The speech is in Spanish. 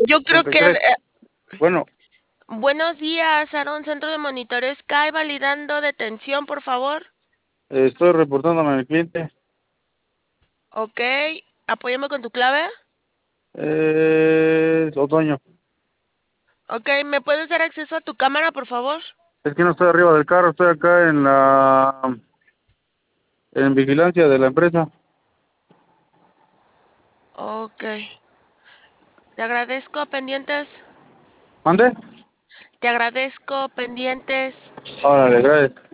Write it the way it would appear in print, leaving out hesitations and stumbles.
Yo creo ¿Qué que... crees? Bueno, buenos días, Aaron, Centro de Monitoreo Sky, validando detención, por favor. estoy reportándome al cliente. Ok, apóyame con tu clave. Es otoño. Ok, ¿me puedes dar acceso a tu cámara, por favor? Es que no estoy arriba del carro, estoy acá en vigilancia de la empresa. Ok, te agradezco, pendientes. ¿Mande? Te agradezco, pendientes. Órale, gracias.